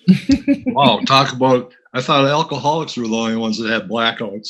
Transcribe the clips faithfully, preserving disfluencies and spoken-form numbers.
Wow, talk about, I thought alcoholics were the only ones that had blackouts.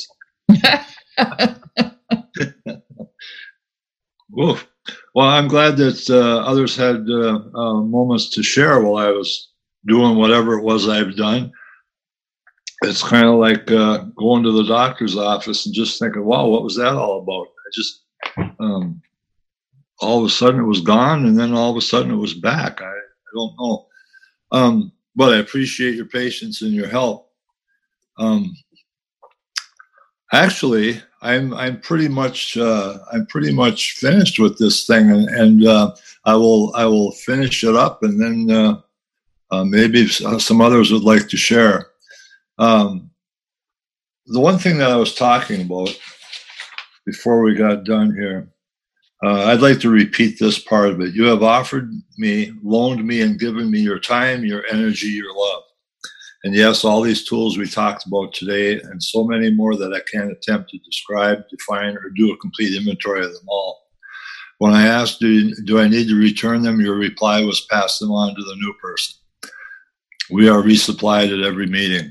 Oof. Well, I'm glad that uh, others had uh, uh, moments to share while I was doing whatever it was I've done. It's kind of like uh, going to the doctor's office and just thinking, wow, what was that all about? I just, um, all of a sudden it was gone, and then all of a sudden it was back. I, I don't know. Um, but I appreciate your patience and your help. Um, actually, I'm I'm pretty much uh, I'm pretty much finished with this thing, and, and uh, I will I will finish it up, and then uh, uh, maybe some others would like to share. Um, the one thing that I was talking about before we got done here, uh, I'd like to repeat this part of it. You have offered me, loaned me, and given me your time, your energy, your love. And yes, all these tools we talked about today, and so many more that I can't attempt to describe, define, or do a complete inventory of them all. When I asked, do, do I need to return them, your reply was pass them on to the new person. We are resupplied at every meeting.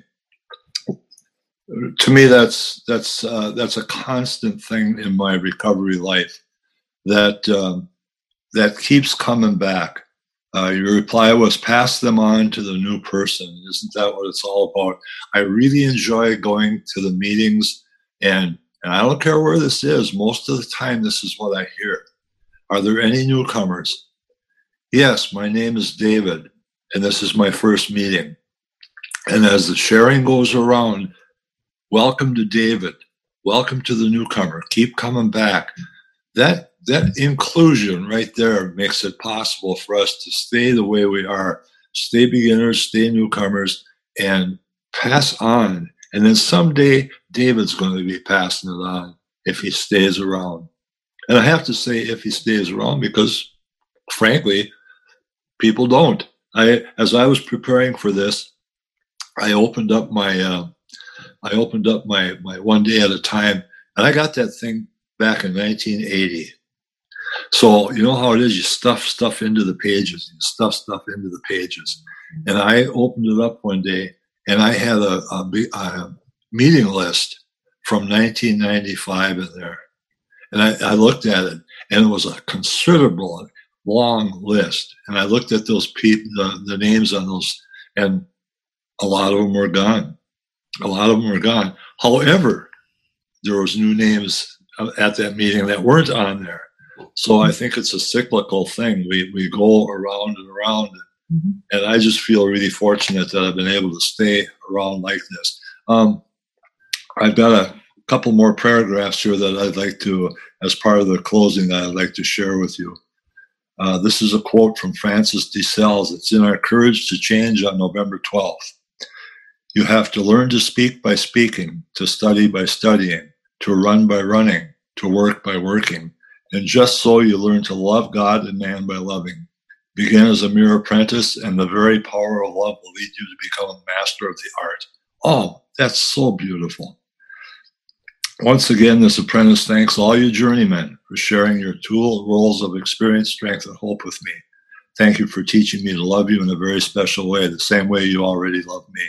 To me, that's that's uh, that's a constant thing in my recovery life that um, that keeps coming back. Uh, your reply was pass them on to the new person. Isn't that what it's all about? I really enjoy going to the meetings, and, and I don't care where this is. Most of the time, this is what I hear. Are there any newcomers? Yes, my name is David, and this is my first meeting. And as the sharing goes around, welcome to David. Welcome to the newcomer. Keep coming back. That that inclusion right there makes it possible for us to stay the way we are, stay beginners, stay newcomers, and pass on. And then someday David's going to be passing it on if he stays around. And I have to say if he stays around because, frankly, people don't. I, as I was preparing for this, I opened up my uh, I opened up my my one day at a time, and I got that thing back in nineteen eighty. So you know how it is, you stuff stuff into the pages, you stuff stuff into the pages. And I opened it up one day, and I had a, a, a meeting list from nineteen ninety-five in there. And I, I looked at it, and it was a considerable, long list. And I looked at those people, the, the names on those, and a lot of them were gone. A lot of them were gone. However, there was new names at that meeting that weren't on there. So I think it's a cyclical thing. We we go around and around, mm-hmm. and I just feel really fortunate that I've been able to stay around like this. Um, I've got a couple more paragraphs here that I'd like to, as part of the closing, that I'd like to share with you. Uh, this is a quote from Francis de Sales. It's in our Courage to Change on November twelfth. You have to learn to speak by speaking, to study by studying, to run by running, to work by working. And just so you learn to love God and man by loving. Begin as a mere apprentice, and the very power of love will lead you to become a master of the art. Oh, that's so beautiful. Once again, this apprentice thanks all you journeymen for sharing your tool roles of experience, strength, and hope with me. Thank you for teaching me to love you in a very special way, the same way you already love me.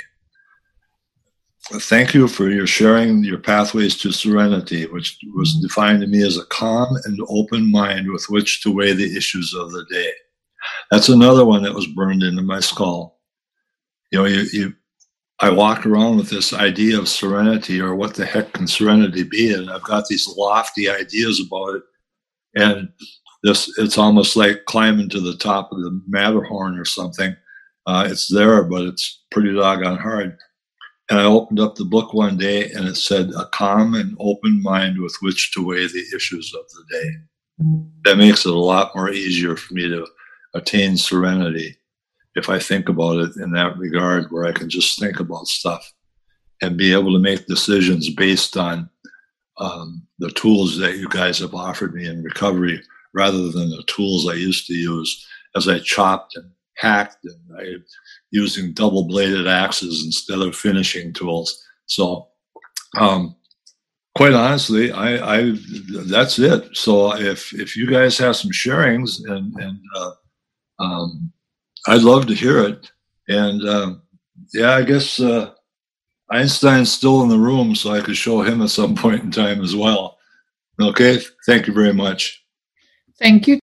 Thank you for your sharing your pathways to serenity, which was defined to me as a calm and open mind with which to weigh the issues of the day. That's another one that was burned into my skull. You know, you, you I walk around with this idea of serenity, or what the heck can serenity be? And I've got these lofty ideas about it. And this, it's almost like climbing to the top of the Matterhorn or something. Uh, it's there, but it's pretty doggone hard. And I opened up the book one day, and it said, a calm and open mind with which to weigh the issues of the day. That makes it a lot more easier for me to attain serenity if I think about it in that regard, where I can just think about stuff and be able to make decisions based on um, the tools that you guys have offered me in recovery, rather than the tools I used to use as I chopped and hacked and I using double-bladed axes instead of finishing tools. So, um, quite honestly, I, I that's it. So, if if you guys have some sharings, and and uh, um, I'd love to hear it. And um, yeah, I guess uh, Einstein's still in the room, so I could show him at some point in time as well. Okay, thank you very much. Thank you.